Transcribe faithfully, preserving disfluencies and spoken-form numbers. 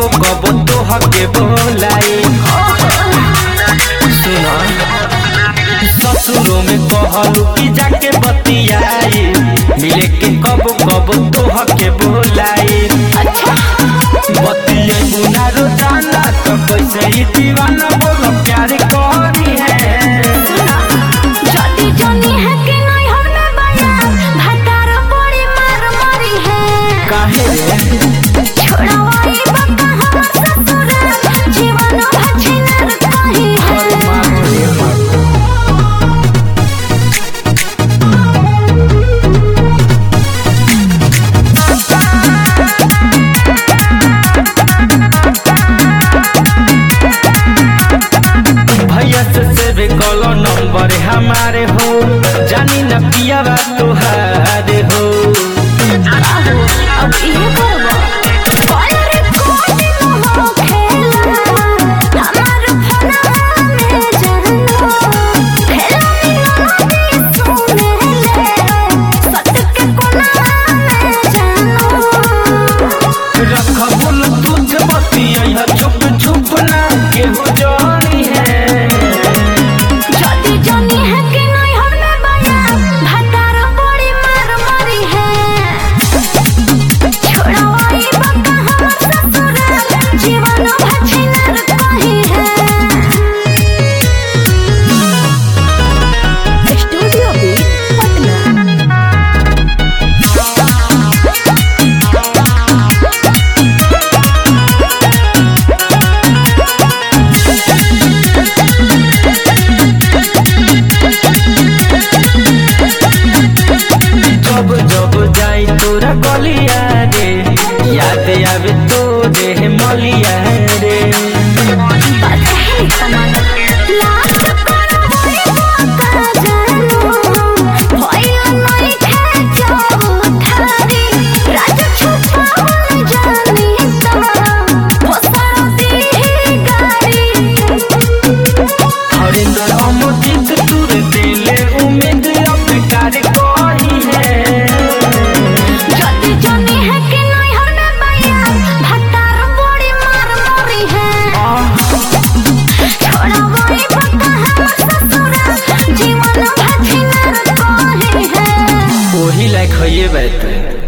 कबो तोहर के बोलाई। सुना ससुरों में कहलू कि जाके बतियाई, मिले के कबो कबो तोहर के बोलाई। बतिये बुना रोजाना तो कैसे ही दीवाना बोलो प्यार करी है। जाती जानी है कि नहीं हमने बयान भतार बड़ी मार मारी है। काहे रे छोड़वाई बता हम ससुराल जीवन भछिनर कहीं है। भैया से सेव कलो नंबर हमारे हो, जानी न पिया बा तुहारे हो। अब ये करबा पायर कोई मोह खेला हमार फना में जानो खेला मिलानी सुने ले सत के कोना में जानो। रख बोल तुझ बतिया चुप चुप ना केहू जानी है। जाती जानी है कि नहीं हमने बयान भतार बड़ी मार मारी है। छोड़वाई बता हम ससुराल जीवन भछिनर कहीं है। स्टूडियो भी पटना। जब जब जाई तोरा गलिया रे, याद आवे तो रे मलिया रे। लास्ट करवाई बता जानो भइल नहीं खेचो थारी राज छुपावन जानी तो फसा दी गाड़ी। हरिंदर अमोजित तुर दिले उम्मीद अब कार कोई है। जाती जानी है कि नहीं हमने बयान भतार बड़ी मार मारी है। छोड़वाई बता हम ससुराल जीवन भछिनर कहीं है। वही लायक है ये बात।